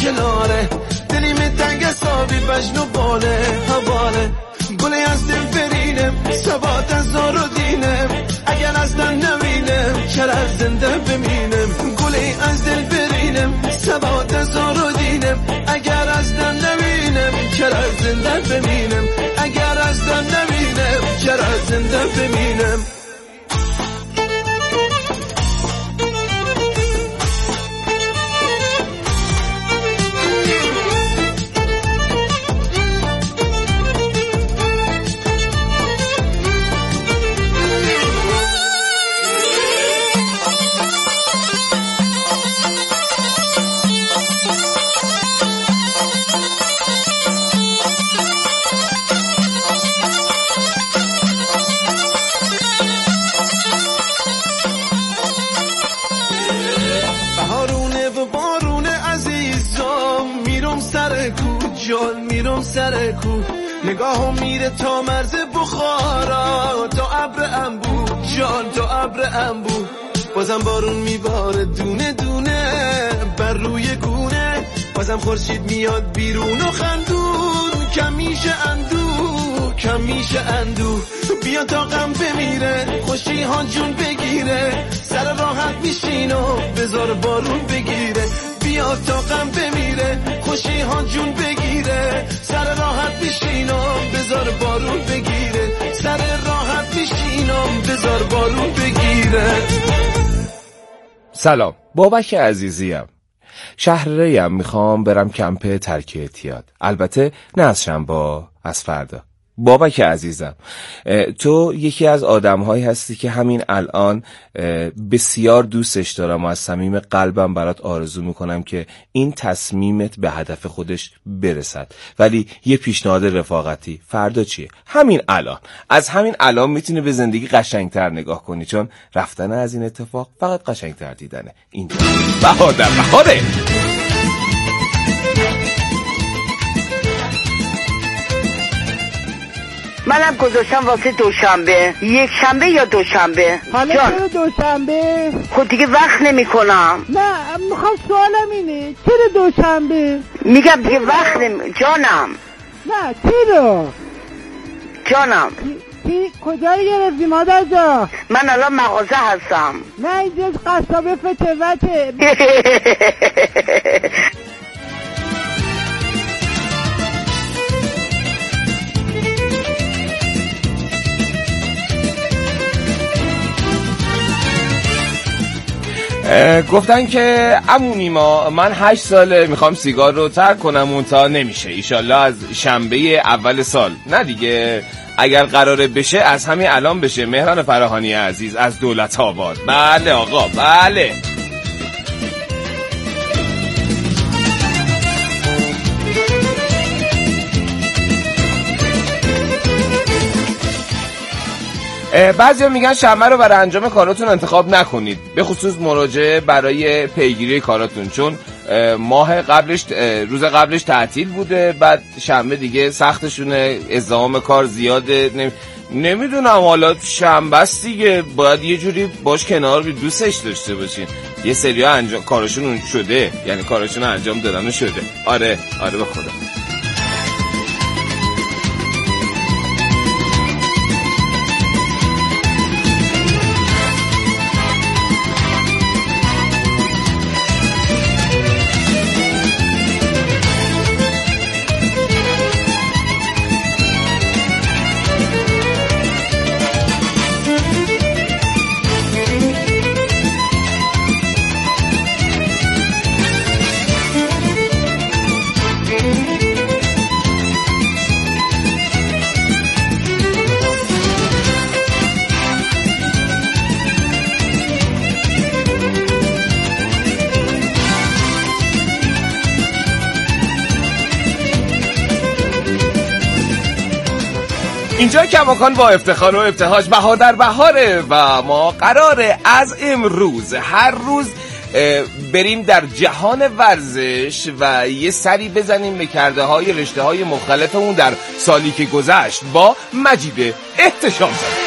کناره دلیم تنگ حسابی بجن و باله حواله گلی از دل برینم ثبات از زار و دینم اگر از دل نمینم چرا از زنده بمینم گلی از دل برینم ثبات از زار و دینم اگر از دل نمینم چرا از زنده بمینم اگر از دل نمینم چرا از زنده بمینم میرم سر کو نگاهم میره تا مرز بخارا تا ابر انبو جان تا ابر انبو بازم بارون میباره دونه دونه بر روی گونه بازم خورشید میاد بیرون و خندون کم میشه اندو بیا تا غم بمیره خوشی ها جون بگیره سر راحت میشین و بذار بارون بگیره بیا تا غم بمیره خوشی ها جون بگیره سر راحت میشین و بذار بارون بگیره سر راحت میشین و بذار بارون بگیره. سلام، بابک عزیزیم. شهر ریم، میخوام برم کمپ ترک اعتیاد. البته نه از شنبه، از فردا. بابک عزیزم، تو یکی از آدم‌هایی هستی که همین الان بسیار دوستش دارم و از صمیم قلبم برات آرزو میکنم که این تصمیمت به هدف خودش برسد. ولی یه پیشنهاد رفاقتی، فردا چیه؟ همین الان، از همین الان میتونی به زندگی قشنگتر نگاه کنی، چون رفتن از این اتفاق فقط قشنگتر دیدنه. اینجا بهاده منم گذاشتم واسه دوشنبه، یک شنبه یا دوشنبه. حالا چرا دوشنبه؟ خود دیگه وقت نمی کنم. نه میخوام سوالم اینه چرا دوشنبه؟ میگم دیگه وقت جانم. نه چرا؟ جانم کجا رو گرفتی مادر جا؟ من الان مغازه هستم. نه اینجا قصابه فتوته. گفتن که عمومی ما من 8 ساله میخوام سیگار رو ترک کنم اون تا نمیشه، ایشالله از شنبه اول سال. نه دیگه، اگر قراره بشه از همین الان بشه. مهران فراهانی عزیز از دولت آباد. بله آقا، بله. بعضیا میگن شنبه رو برای انجام کاراتون انتخاب نکنید، به خصوص مراجعه برای پیگیری کاراتون، چون ماه قبلش روز قبلش تعطیل بوده، بعد شنبه دیگه سختشونه، ازدحام کار زیاده. نمیدونم، حالا شنبه است دیگه، باید یه جوری باش کنار بی دوستش داشته باشین. یه سریا انجام کارشون شده، یعنی کارشون انجام دادن شده. آره به خدا. اینجا کماکان با افتخار و ابتهاج بهار در بهاره و ما قراره از امروز هر روز بریم در جهان ورزش و یه سری بزنیم به کرده های رشته های مختلفمون در سالی که گذشت با مجید احتشام زاده.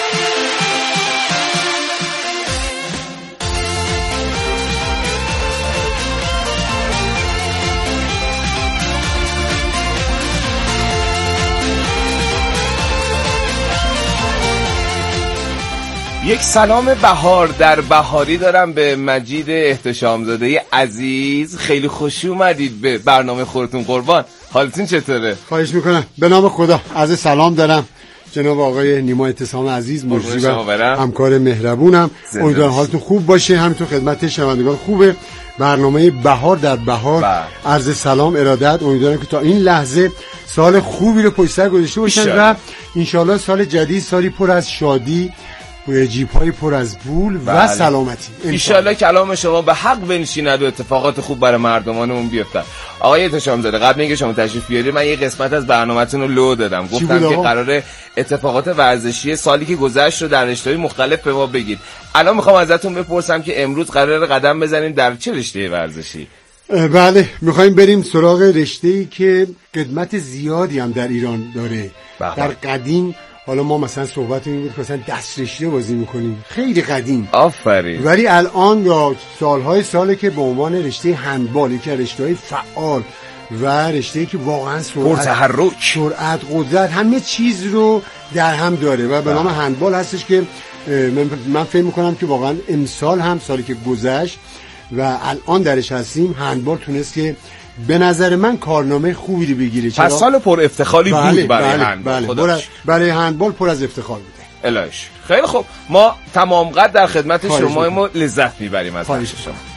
یک سلام بهار در بهاری دارم به مجید احتشامزاده عزیز. خیلی خوش اومدید به برنامه خودتون قربان. حالتون چطوره؟ خواهش میکنم. به نام خدا عرض سلام دارم جناب آقای نیما احتشام عزیز، مجری و همکار مهربونم. امیدوارم حالتون خوب باشه. همینطور خدمت شنوندگان خوبه. برنامه بهار در بهار عرض سلام ارادت. امیدوارم که تا این لحظه سال خوبی رو پشت سر گذاشته باشن و انشالله سال جدید سالی پر از شادی، جیب‌های پر از پول و سلامتی. انشالله کلام شما به حق بنشیند و اتفاقات خوب برای مردمانمون بیفته. آقای احتشامزاده، قبل اینکه شما تشریف بیارید من یه قسمت از برنامه‌تون رو لو دادم. گفتم که قراره اتفاقات ورزشی سالی که گذشت رو در رشته‌های مختلف به ما بگید. الان میخوام ازتون بپرسم که امروز قراره قدم بزنیم در چه رشته ورزشی؟ بله، میخوایم بریم سراغ رشته‌ای که قدمت زیادی هم در ایران داره. در قدیم حالا ما مثلا صحبت این بود که مثلا دسترشته بازی میکنیم، خیلی قدیم. آفرین. ولی الان یا ساله که به عنوان رشته هندبال، یکی از رشته‌های فعال و رشته‌ای که واقعا سرعت، قدرت، همه چیز رو در هم داره و به نام هندبال هستش که من فکر میکنم که واقعا امسال هم سالی که گذشت و الان درش هستیم، هندبال تونست که به نظر من کارنامه خوبی رو بگیره. پس سال پر افتخاری بود برای هندبال. برای هندبال پر از افتخار بوده. الهش. خیلی خوب، ما تمام قد در خدمت شما ما لذت میبریم از شما.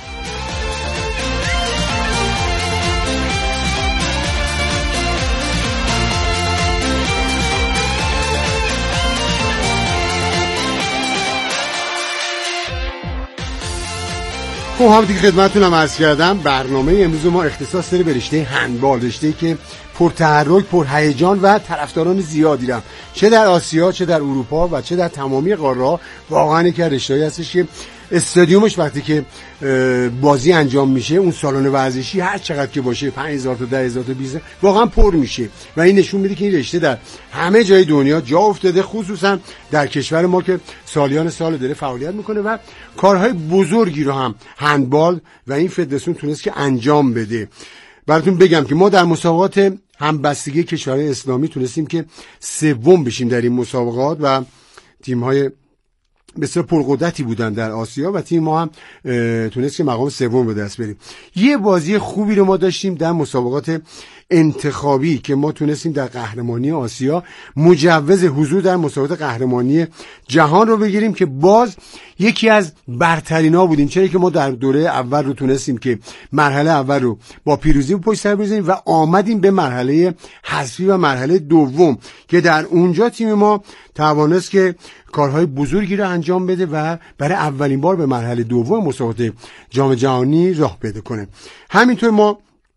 خب همونطور که خدمتتونم عرض کردم، برنامه امروز ما اختصاص داره به رشته هندبال، رشته‌ای که پرتحرک، پرهیجان و طرفداران زیادی داره، چه در آسیا، چه در اروپا و چه در تمامی قاره‌ها. واقعا یک رشته‌ای هستش که استادیومش وقتی که بازی انجام میشه، اون سالن ورزشی هر چقدر که باشه، 5000 تا 10000 تا 20000 واقعا پر میشه و این نشون میده که این رشته در همه جای دنیا جا افتاده، خصوصا در کشور ما که سالیان سال داره فعالیت میکنه و کارهای بزرگی رو هم هندبال و این فدراسیون تونست که انجام بده. براتون بگم که ما در مسابقات همبستگی کشورهای اسلامی تونستیم که سوم بشیم در این مسابقات و تیم‌های بسیار پرقدرتی بودن در آسیا و تیم ما هم تونست که مقام سوم به دست بریم. یه بازی خوبی رو ما داشتیم در مسابقات انتخابی که ما تونستیم در قهرمانی آسیا مجوز حضور در مسابقات قهرمانی جهان رو بگیریم که باز یکی از برترینا بودیم، چرا که ما در دوره اول رو تونستیم که مرحله اول رو با پیروزی پشت سر بزنیم و آمدیم به مرحله حذفی و مرحله دوم که در اونجا تیم ما توانست که کارهای بزرگی رو انجام بده و برای اولین بار به مرحله دوم مسابقات جام جهانی راه پیدا کنه. همینطور ما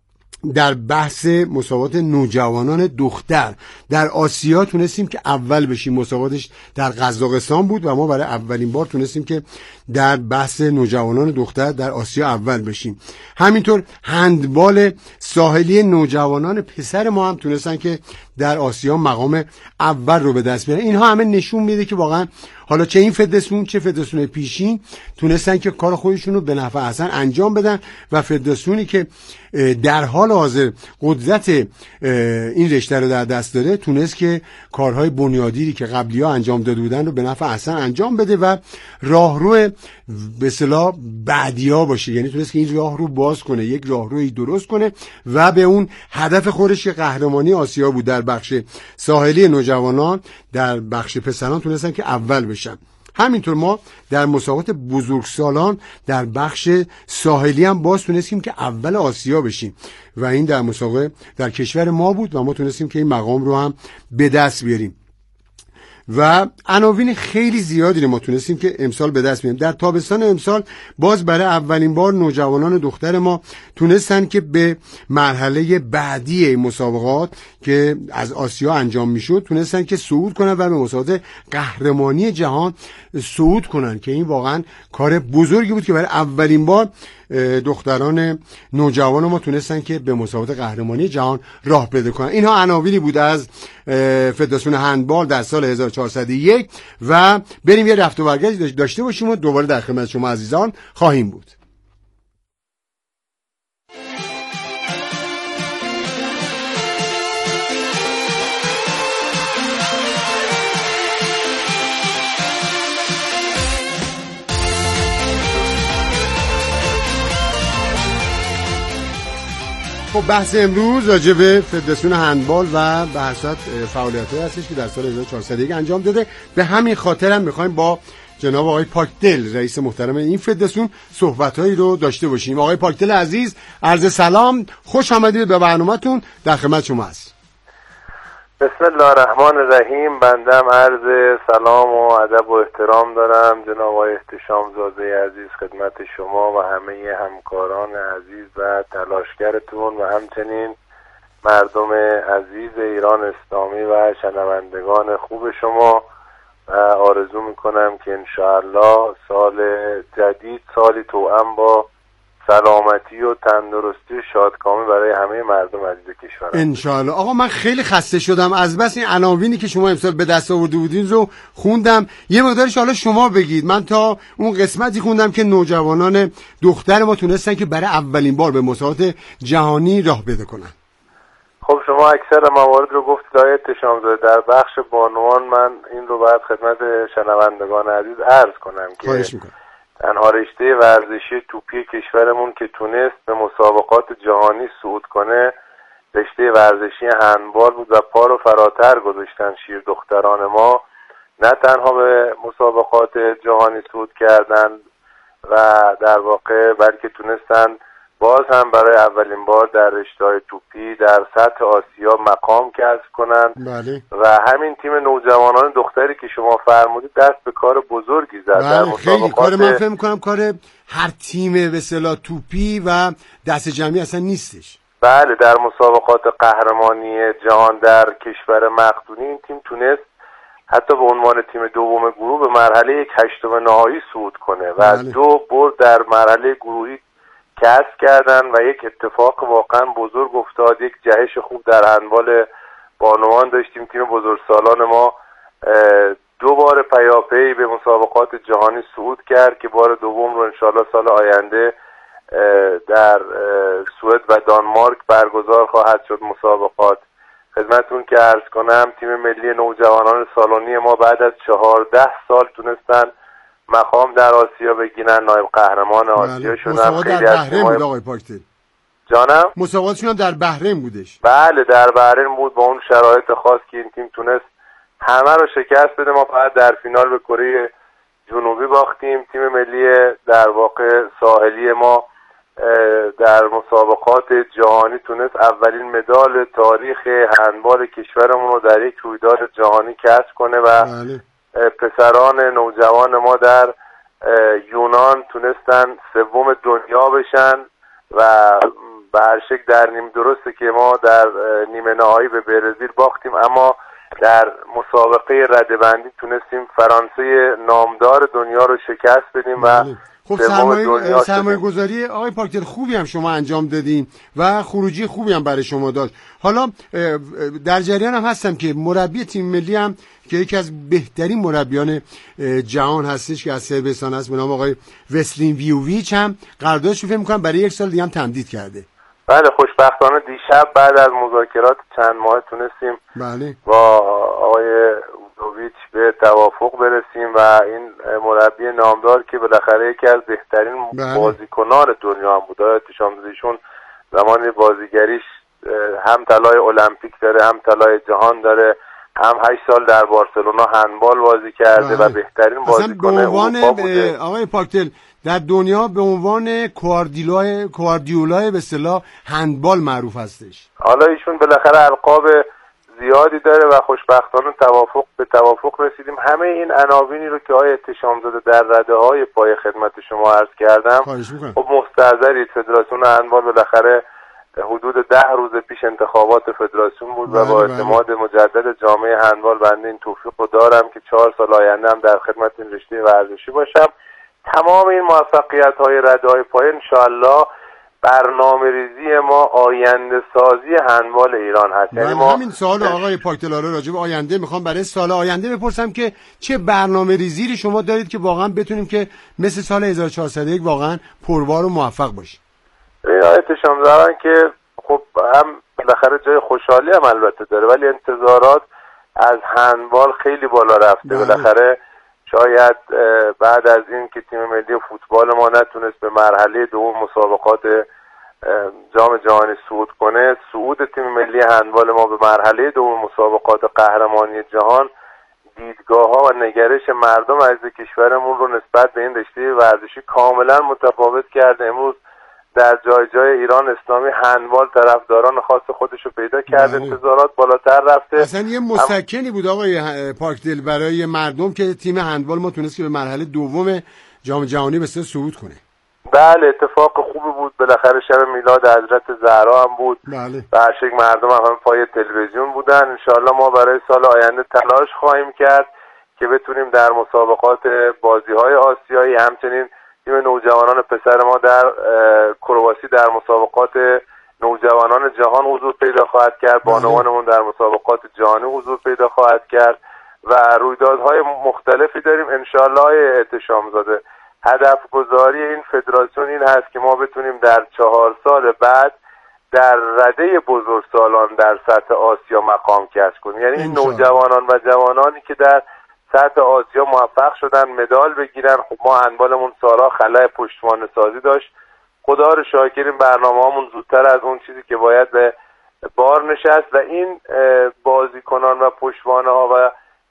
در بحث مسابقات نوجوانان دختر در آسیا تونستیم که اول بشیم. مسابقاتش در قزاقستان بود و ما برای اولین بار تونستیم که در بحث نوجوانان دختر در آسیا اول بشیم. همینطور هندبال ساحلی نوجوانان پسر ما هم تونستن که در آسیا مقام اول رو به دست بیارن. اینها همه نشون میده که واقعا حالا چه این فدراسیون چه فدراسیون پیشین تونستن که کار خودشون رو به نفع احسن انجام بدن و فدراسیونی که در حال حاضر قدرت این رشته رو در دست داره تونست که کارهای بنیادی که قبلی‌ها انجام داده بودن رو به نفع احسن انجام بده و راهرو به اصطلاح بعدیا باشه، یعنی تونست که این راه رو باز کنه، یک راهروی درست کنه و به اون هدف خودش که قهرمانی آسیا بود در بخش ساحلی نوجوانان، در بخش پسران تونستن که اول بشن. همینطور ما در مسابقات بزرگسالان در بخش ساحلی هم باز تونستیم که اول آسیا بشیم و این در مسابقه در کشور ما بود و ما تونستیم که این مقام رو هم به دست بیاریم و عناوین خیلی زیادی رو ما تونستیم که امسال به دست بیاریم. در تابستان امسال باز برای اولین بار نوجوانان دختر ما تونستن که به مرحله بعدی مسابقات که از آسیا انجام میشد تونستن که صعود کنن و به مسابقات قهرمانی جهان صعود کنن که این واقعا کار بزرگی بود که برای اولین بار دختران نوجوان ما تونستن که به مسابقات قهرمانی جهان راه پیدا کنن. اینها عناوینی بود از فدراسیون هندبال در سال 1401 و بریم یه رفت و برگشت داشته باشیم و دوباره در خدمت شما عزیزان خواهیم بود. خب بحث امروز راجع به فدراسیون هندبال و به حساب فعالیت‌هایی هستش که در سال 1401 انجام داده. به همین خاطر هم می‌خوایم با جناب آقای پاکدل رئیس محترم این فدراسیون صحبت‌هایی رو داشته باشیم. آقای پاکدل عزیز، عرض سلام، خوش آمدید به برنامه‌تون، در خدمت شما هست. بسم الله الرحمن الرحیم. بندم عرض سلام و ادب و احترام دارم جناب آقای احتشام زاده عزیز خدمت شما و همه همکاران عزیز و تلاشگرتون و همچنین مردم عزیز ایران اسلامی و شنوندگان خوب شما. آرزو میکنم که انشاءالله سال جدید سالی توأم با سلامتی و تندرستی و شادکامی برای همه مردم عزیز کشور. انشاءالله. آقا من خیلی خسته شدم از بس این عناوینی که شما امسال به دست آورده بودین رو خوندم. یه مقدارش حالا شما بگید. من تا اون قسمتی خوندم که نوجوانان دختر ما تونستن که برای اولین بار به مسابقات جهانی راه پیدا کنن. خب شما اکثر موارد رو گفتید آقای احتشام زاده. در بخش بانوان من این رو باید خدمت شنوندگان عزیز عرض کنم که تنها رشته ورزشی توپی کشورمون که تونست به مسابقات جهانی صعود کنه رشته ورزشی هندبال بود و پا رو فراتر گذاشتن شیر دختران ما. نه تنها به مسابقات جهانی صعود کردن و در واقع بلکه تونستن باز هم برای اولین بار در رشته‌های توپی در سطح آسیا مقام کسب کنن. بله. و همین تیم نوجوانان دختری که شما فرمودید دست به کار بزرگی زد. بله. در خیلی کار من فهم می‌کنم کار هر تیم به اصطلاح توپی و دست جمعی اصلا نیستش. بله، در مسابقات قهرمانی جهان در کشور مقدونی این تیم تونست حتی به عنوان تیم دوم گروه به مرحله 1/8 نهایی صعود کنه و بله. 2 برد در مرحله گروهی کسب کردن و یک اتفاق واقعا بزرگ افتاد. یک جهش خوب در هندبال بانوان داشتیم. تیم بزرگسالان ما 2 بار پیاپی به مسابقات جهانی صعود کرد که بار دوم رو انشالله سال آینده در سوئد و دانمارک برگزار خواهد شد مسابقات. خدمتتون که عرض کنم تیم ملی نوجوانان سالونی ما بعد از 14 سال تونستن مقام در آسیا بگیرن، نایب قهرمان آسیا شدن. مسابقات در بحرین بود آقای پاکدل. جانم؟ مسابقاتشون هم در بحرین بودش. بله در بحرین بود با اون شرایط خاص که این تیم تونست همه رو شکست بده. ما فقط در فینال به کره جنوبی باختیم. تیم ملی در واقع ساحلی ما در مسابقات جهانی تونست اولین مدال تاریخ هندبال کشورمون رو در یک رویداد جهانی کسب کنه و بله. پسران نوجوان ما در یونان تونستن سوم دنیا بشن و به هر شکل در نیم درسته که ما در نیمه نهایی به برزیل باختیم، اما در مسابقه رده‌بندی تونستیم فرانسه نامدار دنیا رو شکست بدیم و خب سرمایه گذاری آقای پاکدل خوبی هم شما انجام دادین و خروجی خوبی هم برای شما داشت. حالا در جریان هم هستم که مربی تیم ملی هم که یکی از بهترین مربیان جهان هستش که از صربستان است به نام آقای وسلین ویوویچ هم قراردادش رو فکر می‌کنم برای 1 سال دیگه هم تمدید کرده. بله خوشبختانه دیشب بعد از مذاکرات چند ماه تونستیم بله. با آقای ویوویچ به توافق برسیم و این مربی نامدار که بالاخره یکی از بهترین بازیکنان دنیا هم بود. احتشام زاده‌شون زمان بازیگریش هم طلای المپیک داره، هم طلای جهان داره، هم 8 سال در بارسلونا هندبال بازی کرده و بهترین بازیکن اروپا بوده. آقای پاکدل در دنیا به عنوان کواردیولای به اصطلاح هندبال معروف هستش. حالا ایشون بالاخره القاب زیادی داره و خوشبختانه به توافق رسیدیم. همه این عناوینی رو که آقای احتشام زاده در رده‌های پای خدمت شما عرض کردم خب مستحضرید. فدراسیون هندبال بالاخره حدود 10 روز پیش انتخابات فدراسیون بود و با اعتماد مجدد جامعه هندبال بنده این توفیق رو دارم که 4 سال آینده هم در خدمت این رشته ورزشی باشم. تمام این موفقیت‌های رده‌های پای انشاءالله برنامه‌ریزی ما آینده سازی هندبال ایران هست. یعنی ما همین سوال آقای پاکدل راجع به آینده میخوام برای سال آینده بپرسم که چه برنامه‌ریزی شما دارید که واقعا بتونیم که مثل سال 1401 واقعا پربار و موفق باشیم. احتشام زدن که خب هم بالاخره جای خوشحالی هم البته داره ولی انتظارات از هندبال خیلی بالا رفته. بالاخره شاید بعد از این که تیم ملی فوتبال ما نتونست به مرحله دوم مسابقات جام جهانی صعود کنه، صعود تیم ملی هندبال ما به مرحله دوم مسابقات قهرمانی جهان دیدگاه‌ها و نگرش مردم عزیز کشورمون رو نسبت به این رشته ورزشی کاملا متفاوت کرده. امروز در جای جای ایران اسلامی هندبال طرفداران خاص خودش رو پیدا کرده، انتظارات بالاتر رفته. اصلا یه مسکنی بود آقای پاکدل برای مردم که تیم هندبال ما تونست که به مرحله دوم جام جهانی به صعود کنه. بله اتفاق خوبی بود، بالاخره شب میلاد حضرت زهرا هم بود. بله. و هر شک مردم هم پای تلویزیون بودن. انشالله ما برای سال آینده تلاش خواهیم کرد که بتونیم در مسابقات بازی‌های آسیایی، همچنین تیم نوجوانان پسر ما در کرواسی در مسابقات نوجوانان جهان حضور پیدا خواهد کرد، بانوانمون در مسابقات جهانی حضور پیدا خواهد کرد و رویدادهای مختلفی داریم. انشالله احتشام زاده هدف گذاری این فدراسیون این هست که ما بتونیم در 4 سال بعد در رده بزرگسالان در سطح آسیا مقام کسب کنیم. یعنی این نوجوانان و جوانانی که در سطح آسیا موفق شدن مدال بگیرن. خب ما هندبالمون سالها خلأ پشتوانه سازی داشت، خدا رو شاکریم برنامه‌هامون زودتر از اون چیزی که باید به بار نشست و این بازیکنان و پشتوانه‌ها و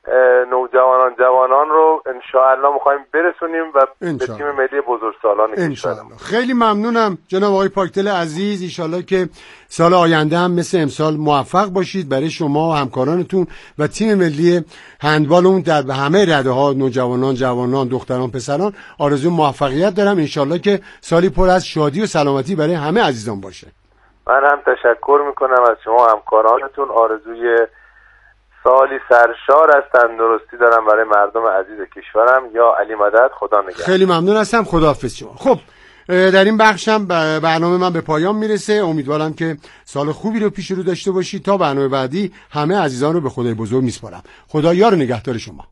نوجوانان جوانان رو انشاءالله می‌خوایم برسونیم و به تیم ملی بزرگسالان کشورمون. خیلی ممنونم جناب آقای پاکدل عزیز. انشالله که سال آینده هم مثل امسال موفق باشید برای شما و همکارانتون و تیم ملی هندبالمون در همه رده‌ها، نوجوانان، جوانان، دختران، پسران. آرزوی موفقیت دارم. انشالله که سالی پر از شادی و سلامتی برای همه عزیزان باشه. من هم تشکر میکنم از شما همکارانتون. آرزوی سالی سرشار از تندرستی دارم برای مردم عزیز کشورم. یا علی مدد، خدا نگهدار. خیلی ممنون هستم. خداحافظ شما. خب در این بخشم برنامه من به پایان میرسه. امیدوارم که سال خوبی رو پیش رو داشته باشید. تا برنامه بعدی همه عزیزان رو به خدای بزرگ میسپارم. خدا یار و نگهدار شما.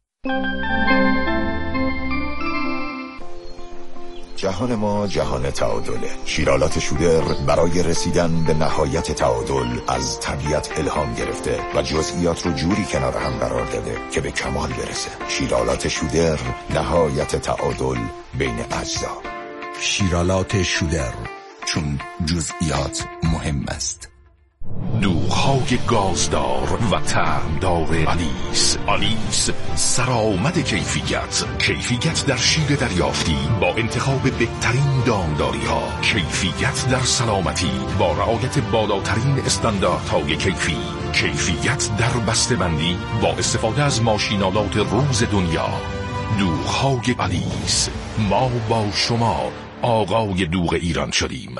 جهان ما جهان تعادله. شیرالات شودر برای رسیدن به نهایت تعادل از طبیعت الهام گرفته و جزئیات رو جوری کنار هم قرار داده که به کمال برسه. شیرالات شودر، نهایت تعادل بین اجزا. شیرالات شودر، چون جزئیات مهم است. دوغ‌های گازدار و طعمدار آلیس سرآمد کیفیت در شیر دریافتی با انتخاب بهترین دامداری‌ها، کیفیت در سلامتی با رعایت بالاترین استانداردهای کیفیت در بسته‌بندی با استفاده از ماشین‌آلات روز دنیا. دوغ‌های آلیس، ما با شما آقای دوغ ایران شدیم.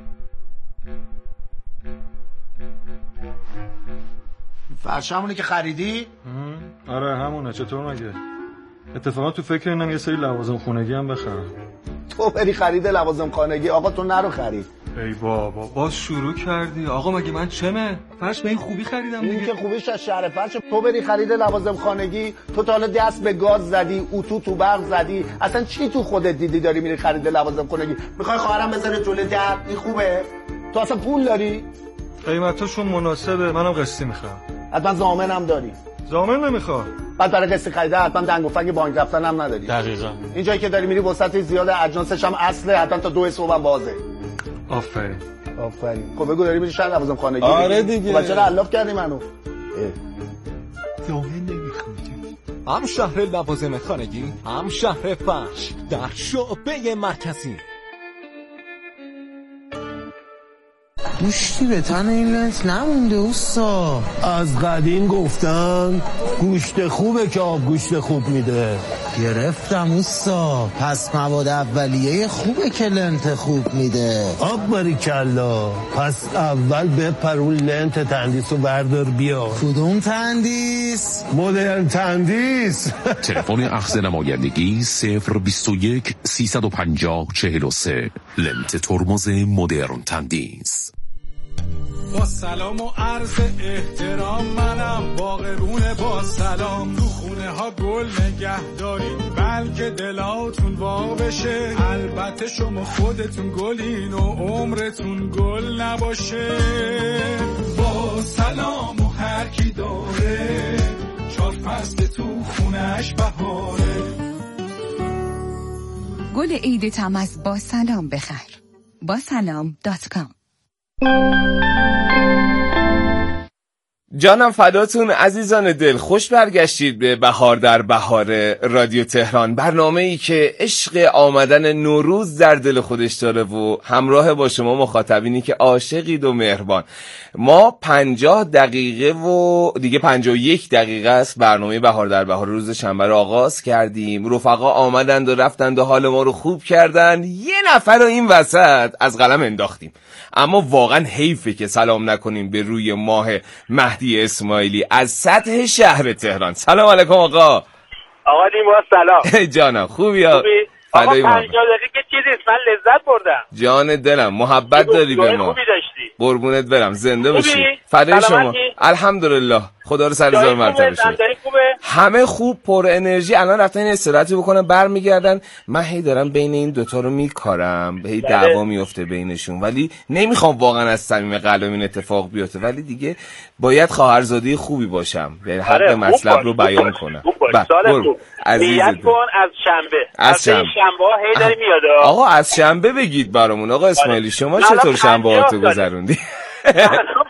فرش همونه که خریدی؟ آره همونه. چطور مگه؟ اتفاقا تو فکر اینم یه سری لوازم خونگی هم بخرم. تو بری خرید لوازم خانگی؟ آقا تو نرو خرید. ای بابا باز شروع کردی. آقا مگه من چمه؟ فرش به این خوبی خریدم دیگه. این که خوبیش از شهر فرش. تو بری خرید لوازم خانگی، تو تا حالا دست به گاز زدی، اتو تو برق زدی، اصلا چی تو خودت دیدی داری میری خرید لوازم خانگی؟ میخوای خواهرم بذاره جلوی در؟ این خوبه؟ تو اصلا پول داری؟ قیمتاشون مناسبه. منم قسطی میخوام. حتما ضامنم داری؟ ضامن نمیخوام. بعد برای قسط خریده حتما دنگ و فنگ بانک رفتن هم نداری. دقیقاً. اینجایی که داری میری وسط زیاد اجناسش هم اصله، حتما تا 2 صبح هم بازه. آفرین. خب بگو داری میری شهر لوازم خانگی؟ آره دیگه. خب چرا علاف کردی منو؟ ضامن نمیخوام. هم شهر لوازم خانگی، هم شهر فرش در شعبه مرکزی. گوشتی به تن این لنت نمونده اوستا. از قدیم گفتن گوشت خوبه که آب گوشت خوب میده. گرفتم اوستا. پس مواد اولیه خوبه که لنت خوب میده. آب باریکلا. پس اول بپر اون لنت تندیس رو بردار بیا. کدوم تندیس؟ مدرن تندیس. تلفن اخذ نمایندگی 021 350 43. لنت ترمز مدرن تندیس. با سلام و عرض احترام منم باقرونه با سلام. تو خونه ها گل نگه دارین بلکه دلاتون وا بشه. البته شما خودتون گلین و عمرتون گل نباشه. با سلام و هر کی داره 4 فصل تو خونش بهاره. گل عید تماس با سلام بخر. salam.com. جانم فداتون عزیزان دل، خوش برگشتید به بهار در بهار رادیو تهران، برنامه‌ای که عشق آمدن نوروز در دل خودش داره و همراه با شما مخاطبینی که عاشقید و مهربان. ما 50 دقیقه و دیگه 51 دقیقه است برنامه بهار در بهار روز شنبه رو آغاز کردیم. رفقا آمدند و رفتند و حال ما رو خوب کردن. یه نفر رو این وسط از قلم انداختیم، اما واقعا حیفه که سلام نکنیم به روی ماه مهدی اسماعیلی از سطح شهر تهران. سلام علیکم آقا نیما. سلام جانم. خوبی؟ آقا 50 دقیقه که چیزیست، من لذت بردم. جان دلم، محبت داری به ما. خوبی داشتی. قربونت برم، زنده باشی. فدای شما. الحمدلله، خدا رو سر هزار مرتبه شد. همه خوب، پر انرژی. الان رفتن این استراحتی بکنن برمیگردن. من هی دارم بین این دوتا رو میکارم، هی دعوا میفته بینشون، ولی نمیخوام واقعا از صمیم قلبم این اتفاق بیفته، ولی دیگه باید خواهرزاده خوبی باشم، یعنی حق مطلب رو بیان کنم. نیت کن از شنبه. از شنبه هی داری میاد. آقا از شنبه بگید برامون. آقا اسماعیلی شما چطور شنبه هاتو گذروندی؟ من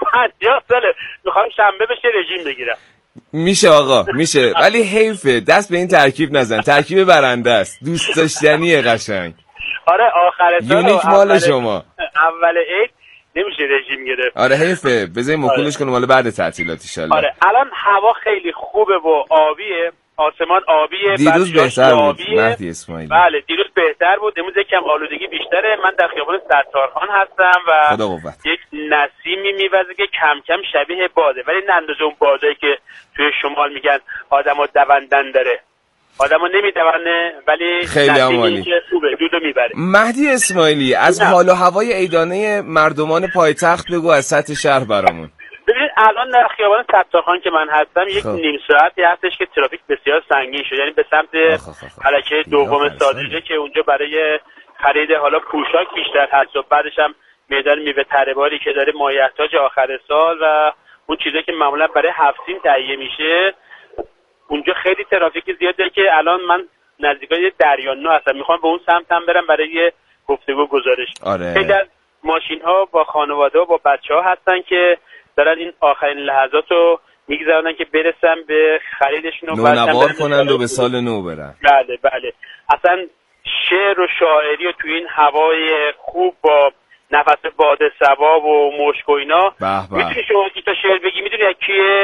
50 ساله میخوام شنبه بشه رژیم بگیرم. میشه آقا، میشه، ولی حیفه دست به این ترکیب نزن. ترکیب برنده است، دوست داشتنیه، قشنگ. آره آخر سال یونیک مال شما. اول عید نمیشه رژیم گرفت. آره حیفه، بذاریم مکولش کنیم مال بعد تعطیلات ان شاء الله. آره الان هوا خیلی خوبه و آبیه، آسمان آبیه. دیروز بهتر بود مهدی اسماعیلی. بله دیروز بهتر بود، امروز یکم آلودگی بیشتره. من در خیابان ستارخان هستم و یک نسیمی میوزه که کم کم شبیه باده، ولی نه اندازه اون بادایی که توی شمال میگن آدمو دوندن داره. آدمو نمیدونه ولی خیلی عالی که خوبه، دودو میبره. مهدی اسماعیلی از حال و هوای عیدانه مردمان پایتخت بگو، از سطح شهر برامون. ببینید الان در خیابان ستارخان که من هستم یک نیم ساعتی هستش که ترافیک بسیار سنگین شد، یعنی به سمت حلقه دوم سازجه که اونجا برای خرید حالا پوشاک بیشتر هست و بعدش هم میدان میوه تره‌باری که داره مایحتاج آخر سال و اون چیزایی که معمولا برای هفت‌سین تهیه میشه، اونجا خیلی ترافیک زیاده که الان من نزدیکای دریانو هستم، میخوام به اون سمت هم برم برای گفتگو گزارش. خیلی از ماشین‌ها با خانواده و با بچه‌ها هستن که دارن این آخرین لحظات رو میگذارن که برسن به خریدشون و نونوار کنن و به سال نو برن. بله بله. اصلا شعر و شاعری و تو این هوای خوب با نفس باد صبا و مشک و اینا. میتونی شما تا شعر بگی؟ میدونی از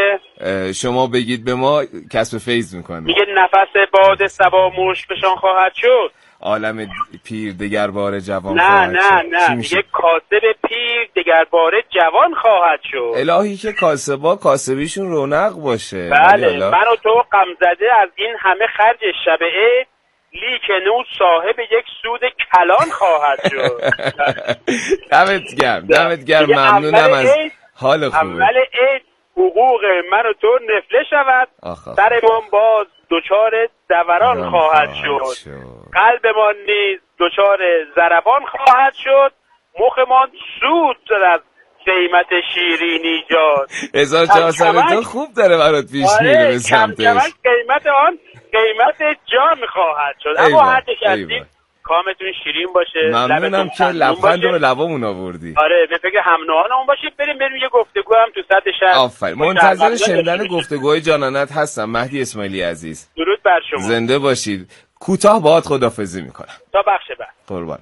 کیه؟ شما بگید به ما، کسب فیض میکنه. میگه نفس باد صبا مشک بشان خواهد شد، عالم پیر دگر باره جوان خواهد شد. نه میگه کاسب پیر دگر باره جوان خواهد شد. الهی که کاسبا کاسبیشون رونق باشه. بله من و تو غمزده از این همه خرج شب عید، لیکن او صاحب یک سود کلان خواهد شد. دمت گرم ممنونم از حال خوبه. اول عید حقوق من و تو نفله شود، سرمان باز دچار دوران خواهد شد، قلبمان نیز دچار ضربان خواهد شد، مخمان سود از قیمت شیرینی جاد. 1402 خوب داره برات پیش میره به سمتش. قیمت جان خواهد شد. اما هر چه کردیم کامتون شیرین باشه. ممنونم که لبخند رو به لبامون آوردی. آره به فکر هم نوعانمون باشید. بریم یه گفتگو هم تو سطح شهر. آفرین. منتظر شنیدن گفتگوهای جانانت هستم مهدی اسماعیلی عزیز. درود بر شما. زنده باشید. کوتاه باهات خداحافظی میکنم. تا بخش بعد. قربان.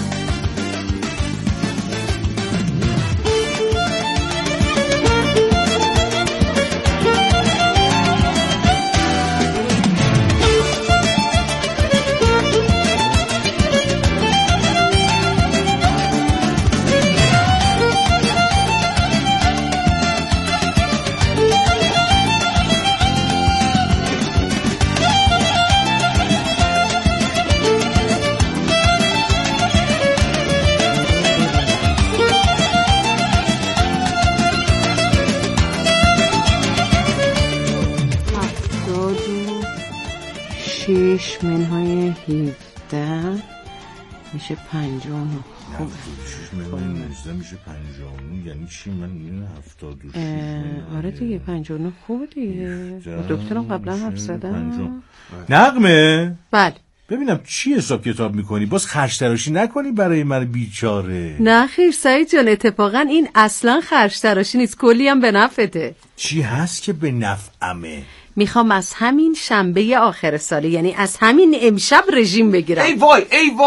منهای 17 میشه 59. خب 6 منهای 19 میشه 59. یعنی چی؟ من میدونم 76. آره دیگه 59 خوبه دیگه. دکترم قبلا حرف زدم. نغمه؟ بله ببینم چی حساب کتاب میکنی؟ باز خرج تراشی نکنی برای من بیچاره. نه خیر سعید جان، اتفاقا این اصلا خرج تراشی نیست، کلی هم به نفعته. چی هست که به نفعمه؟ میخوام از همین شنبه آخر ساله، یعنی از همین امشب رژیم بگیرم. ای وای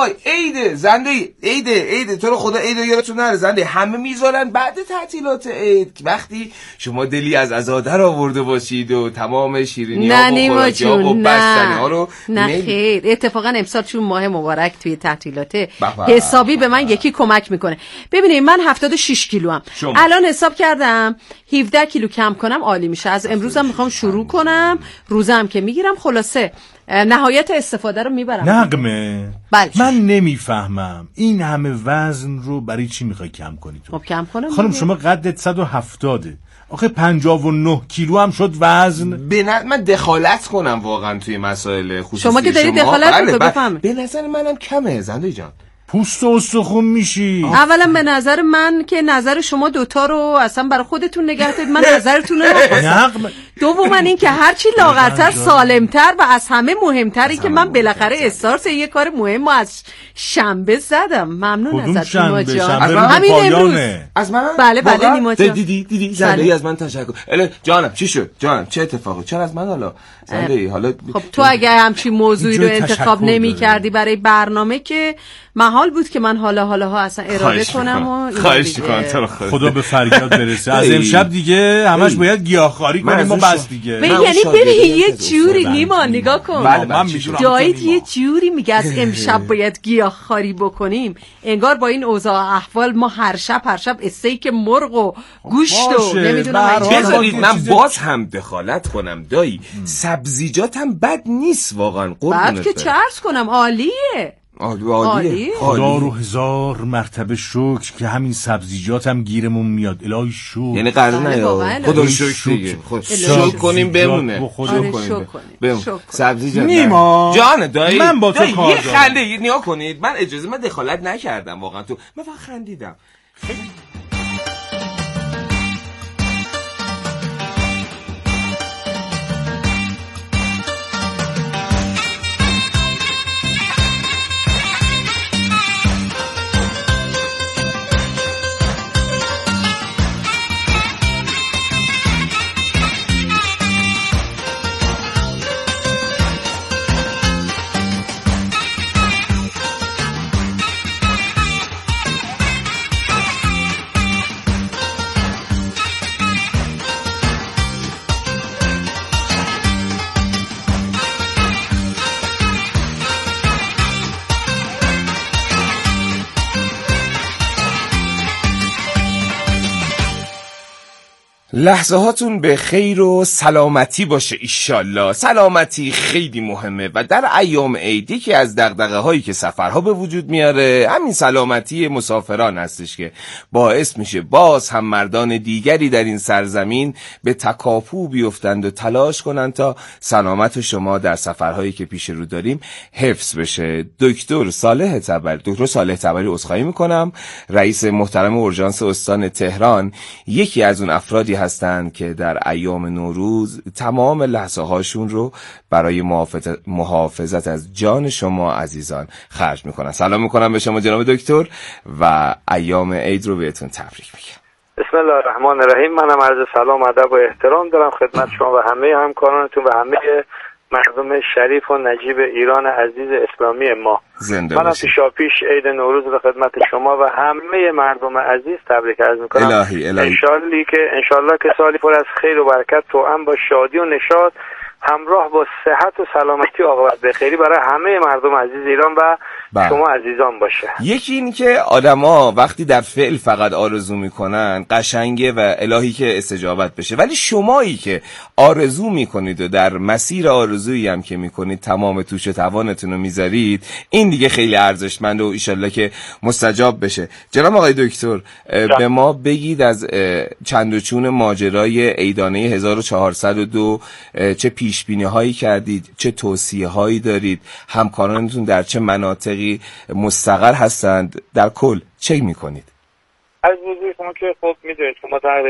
عیده زنده عیده تو رو خدا عیده یادتون نره زنده. همه میذارن بعد تعطیلات عید وقتی شما دلی از عزادر آورده باشید و تمام شیرینی‌ها و خوراکی‌ها و بستنی‌ها رو. نه خیر، اتفاقا امسال چون ماه مبارک توی تعطیلاته حسابی به من یکی کمک میکنه. ببینید من 76 کیلوام، الان حساب کردم 17 کیلو کم کنم عالی میشه. از امروزم میخوام شروع کنم، روزم که میگیرم خلاصه نهایت استفاده رو میبرم. نغمه بله. من نمیفهمم این همه وزن رو برای چی میخوای کم کنی تو؟ خب کم کنم خانم شما قدت 170، آخه 59 کیلو هم شد وزن. من دخالت کنم واقعا توی مسائل خصوصی شما که داری دخالت میکنی بفهم. به نظر منم کمه زنده جان، پوست و استخون میشی. اولا به نظر من که نظر شما دوتا رو اصلا برای خودتون نگه دارید، من نظرتون رو نخواستم. دوما این که هرچی لاغرتر سالمتر و از همه مهمتری که من بالاخره استارت یه کار مهم از شنبه زدم. ممنون ازت نیما جان. همین امروز از من؟ بله نیما جان. دیدی زنده از من تشکر. جانم چی شد؟ جانم چه اتفاقی؟ چرا از من حالا زنده حالا؟ خب تو اگر همچین موضوعی رو انتخاب نمی‌کردی برای برنامه که محال بود که من حالا اصلا اراده کنم و خواهش می‌کنم تو رو خدا به فریاد برسه. از امشب دیگه همش باید گیاهخواری کنیم و بس دیگه. یعنی ببین یه جوری نیما نگاه کن. من می‌دونم جایت یه جوری میگه از امشب باید گیاهخواری بکنیم، انگار با این اوضاع احوال ما هر شب استیک مرغ و گوشت و نمیدونم بذارید من باز هم دخالت کنم دایی. سبزیجاتم بد نیست واقعا قربونت. بعد که چرس کنم عالیه. خدا رو 1000 مرتبه شکر که همین سبزیجاتم گیرمون میاد. الهی شکر. یعنی قرار نه خدا رو شکر دیگه. شکر کنیم بمونه. سبزیجات نیما جان دایی من با تو کار دارم. یه خنده نیا کنید. من دخالت نکردم واقعا تو. من فقط خندیدم. لحظه هاتون به خیر و سلامتی باشه ایشالله. سلامتی خیلی مهمه و در ایام عیدی که از دغدغه هایی که سفرها به وجود میاره همین سلامتی مسافران هستش که باعث میشه باز هم مردان دیگری در این سرزمین به تکاپو بیفتند و تلاش کنند تا سلامت شما در سفرهایی که پیش رو داریم حفظ بشه. دکتر صالح تبری عذرخواهی میکنم، رئیس محترم اورژانس استان تهران، یکی از اون افرادی هستند که در ایام نوروز تمام لحظه هاشون رو برای محافظت از جان شما عزیزان خرج میکنن. سلام میکنم به شما جناب دکتر و ایام عید رو بهتون تبریک میگم. بسم الله الرحمن الرحیم. منم عرض سلام ادب و احترام دارم خدمت شما و همه همکارانتون و همه مردم شریف و نجیب ایران عزیز اسلامی ما. منم پیشاپیش عید نوروز به خدمت شما و همه مردم عزیز تبریک عرض میکنم. الهی انشالله که سالی پر از خیر و برکت، توأم با شادی و نشاط، همراه با صحت و سلامتی و عاقبت بخیری برای همه مردم عزیز ایران و شما عزیزان باشه. یکی این که آدما وقتی در فعل فقط آرزو میکنن قشنگه و الهی که استجابت بشه، ولی شمایی که آرزو میکنید و در مسیر آرزویی هم که میکنید تمام توش توانتون رو میذارید، این دیگه خیلی ارزشمند و ایشالله که مستجاب بشه. جناب آقای دکتر به ما بگید از چند و چون ماجرای عیدانه 1402 چه پیشبینی هایی کردید، چه توصیه هایی دارید، همکارانتون در چه مناطقی مستقر هستند، در کل چه میکنید؟ از موضوع شما که خب میدونید شما تقریبا